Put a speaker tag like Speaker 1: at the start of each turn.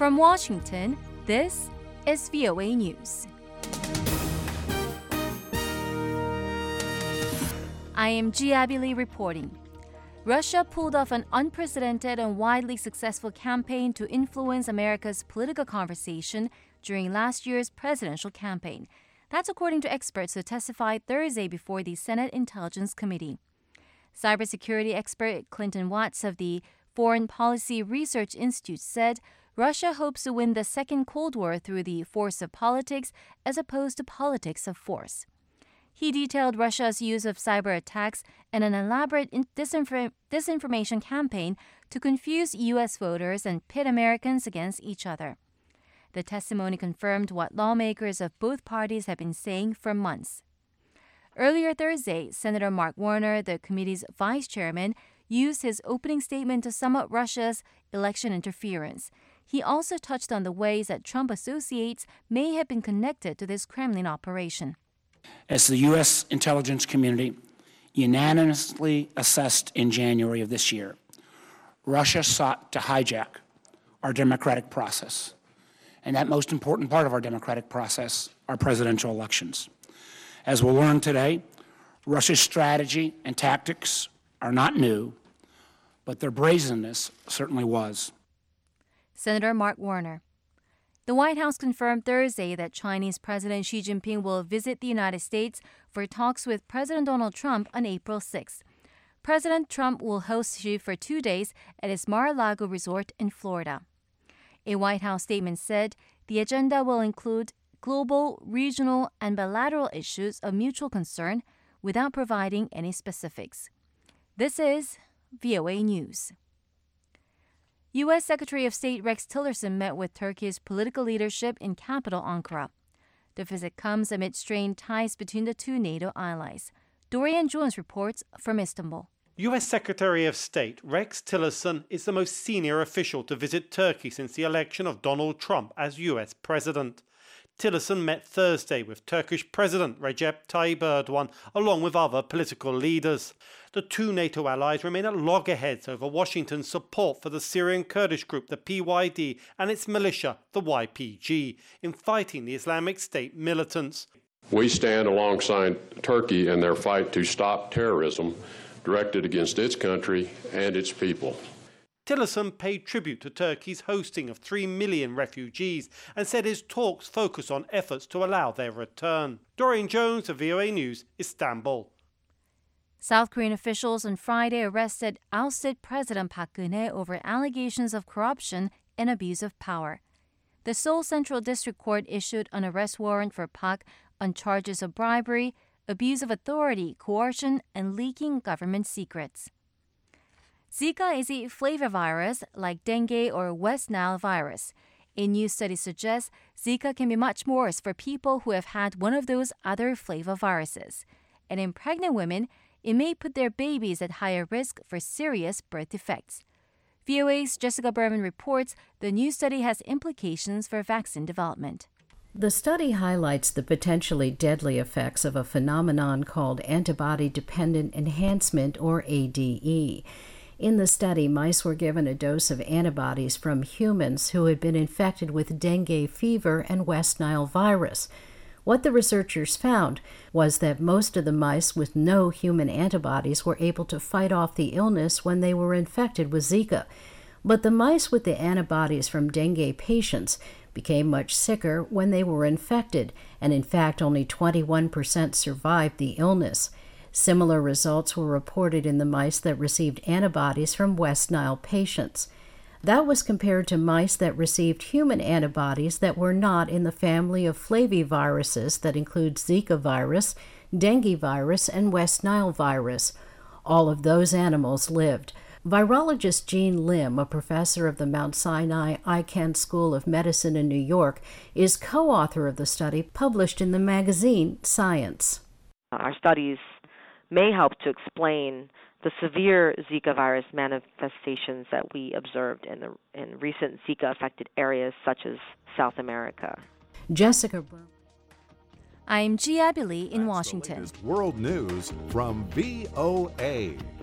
Speaker 1: From Washington, this is VOA News. I am Gia Lee reporting. Russia pulled off an unprecedented and widely successful campaign to influence America's political conversation during last year's presidential campaign. That's according to experts who testified Thursday before the Senate Intelligence Committee. Cybersecurity expert Clinton Watts of the Foreign Policy Research Institute said Russia hopes to win the second Cold War through the force of politics as opposed to politics of force. He detailed Russia's use of cyber attacks and an elaborate disinformation campaign to confuse U.S. voters and pit Americans against each other. The testimony confirmed what lawmakers of both parties have been saying for months. Earlier Thursday, Senator Mark Warner, the committee's vice chairman, used his opening statement to sum up Russia's election interference. He also touched on the ways that Trump associates may have been connected to this Kremlin operation.
Speaker 2: As the U.S. intelligence community unanimously assessed in January of this year, Russia sought to hijack our democratic process, and that most important part of our democratic process, our presidential elections. As we'll learn today, Russia's strategy and tactics are not new, but their brazenness certainly was.
Speaker 1: Senator Mark Warner. The White House confirmed Thursday that Chinese President Xi Jinping will visit the United States for talks with President Donald Trump on April 6. President Trump will host Xi for 2 days at his Mar-a-Lago resort in Florida. A White House statement said the agenda will include global, regional, and bilateral issues of mutual concern without providing any specifics. This is VOA News. U.S. Secretary of State Rex Tillerson met with Turkey's political leadership in capital Ankara. The visit comes amid strained ties between the two NATO allies. Dorian Jones reports from Istanbul.
Speaker 3: U.S. Secretary of State Rex Tillerson is the most senior official to visit Turkey since the election of Donald Trump as U.S. president. Tillerson met Thursday with Turkish President Recep Tayyip Erdogan, along with other political leaders. The two NATO allies remain at loggerheads over Washington's support for the Syrian Kurdish group, the PYD, and its militia, the YPG, in fighting the Islamic State militants.
Speaker 4: We stand alongside Turkey in their fight to stop terrorism directed against its country and its people.
Speaker 3: Tillerson paid tribute to Turkey's hosting of 3 million refugees and said his talks focus on efforts to allow their return. Dorian Jones of VOA News, Istanbul.
Speaker 1: South Korean officials on Friday arrested ousted President Park Geun-hye over allegations of corruption and abuse of power. The Seoul Central District Court issued an arrest warrant for Park on charges of bribery, abuse of authority, coercion, and leaking government secrets. Zika is a flavivirus like dengue or West Nile virus. A new study suggests Zika can be much worse for people who have had one of those other flaviviruses. And in pregnant women, it may put their babies at higher risk for serious birth defects. VOA's Jessica Berman reports the new study has implications for vaccine development.
Speaker 5: The study highlights the potentially deadly effects of a phenomenon called antibody-dependent enhancement, or ADE. In the study, mice were given a dose of antibodies from humans who had been infected with dengue fever and West Nile virus. What the researchers found was that most of the mice with no human antibodies were able to fight off the illness when they were infected with Zika. But the mice with the antibodies from dengue patients became much sicker when they were infected, and in fact only 21% survived the illness. Similar results were reported in the mice that received antibodies from West Nile patients. That was compared to mice that received human antibodies that were not in the family of flaviviruses that include Zika virus, dengue virus, and West Nile virus. All of those animals lived. Virologist Jean Lim, a professor of the Mount Sinai Icahn School of Medicine in New York, is co-author of the study published in the magazine Science.
Speaker 6: Our studies may help to explain the severe Zika virus manifestations that we observed in recent Zika-affected areas such as South America.
Speaker 5: Jessica Brown.
Speaker 1: I'm Gia Billy in
Speaker 7: That's
Speaker 1: Washington.
Speaker 7: The latest world news from VOA.